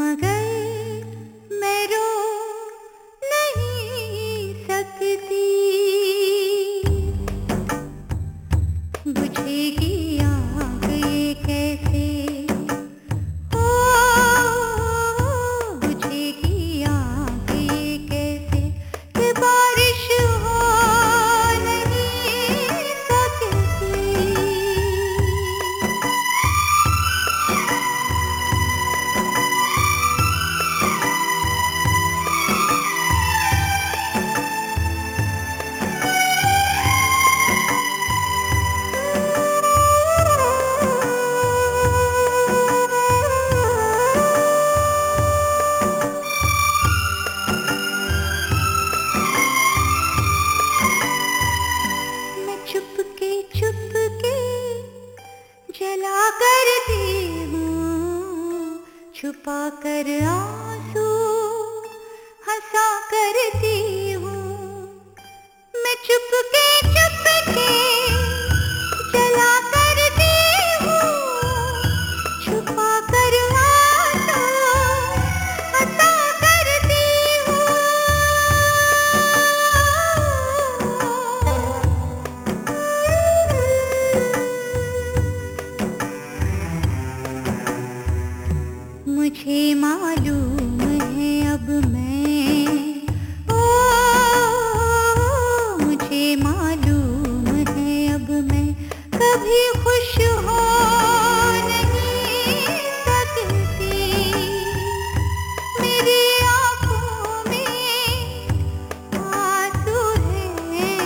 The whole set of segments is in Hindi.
मगर मैं रो नहीं सकती, बुझेगी आग ये कैसे, ओ बुझेगी आग ये कैसे कि बारिश हो नहीं सकती। चुपके जला करती हूँ, छुपा कर आंसू हंसा करती हूँ। मैं चुपके जला करती हूँ, छुपा कर आंसू हंसा करती हूँ। मुझे मालूम है अब मैं, ओ मुझे मालूम है अब मैं कभी खुश हो नहीं सकती। मेरी आँखों में आंसू हैं,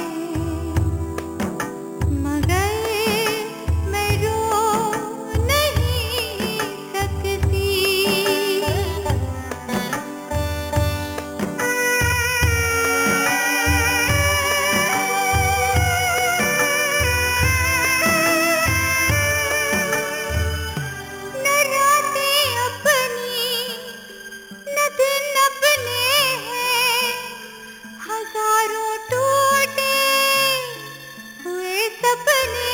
मगर मैं रो नहीं सकती। न दिन अपने हैं, हजारों टूटे हुए सपने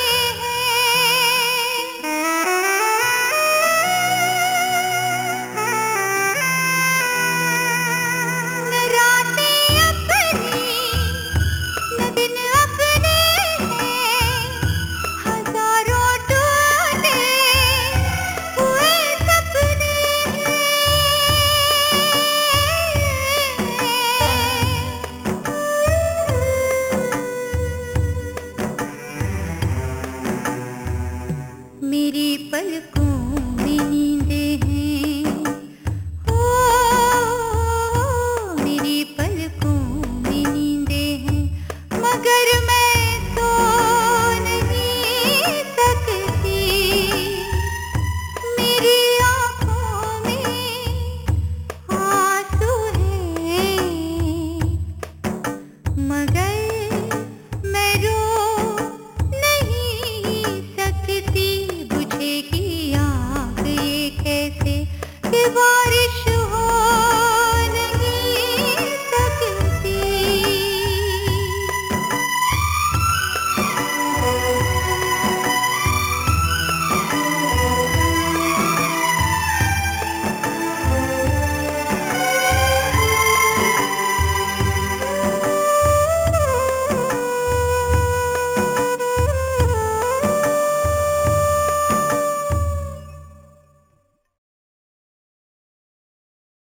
हैं। न रातें अपनी, न दिन अपने हैं, हजारों टूटे हुए सपने हैं। मेरी पलकों में नींदें हैं, ओ मेरी पलकों में नींदें हैं, मगर मैं सो नहीं सकती। मेरी आँखों में आंसू हैं, मगर मैं रो नहीं सकती। बुझेगी आग ये कैसे कि बारिश